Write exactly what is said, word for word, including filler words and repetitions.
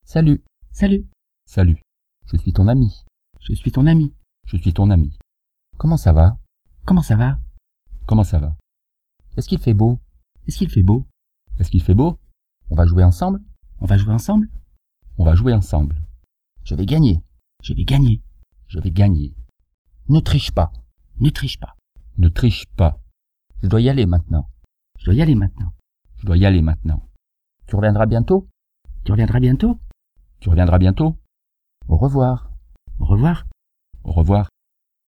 Salut. Salut. Salut. Je suis ton ami. Je suis ton ami. Je suis ton ami. Comment ça va? Comment ça va? Comment ça va? Est-ce qu'il fait beau? Est-ce qu'il fait beau? Est-ce qu'il fait beau? On va jouer ensemble? On va jouer ensemble? On va jouer ensemble. Je vais gagner. Je vais gagner. Je vais gagner. Ne triche pas. Ne triche pas. Ne triche pas. Je dois y aller maintenant. Je dois y aller maintenant. Je dois y aller maintenant. Tu reviendras bientôt? Tu reviendras bientôt? Tu reviendras bientôt? Au revoir. Au revoir. Au revoir.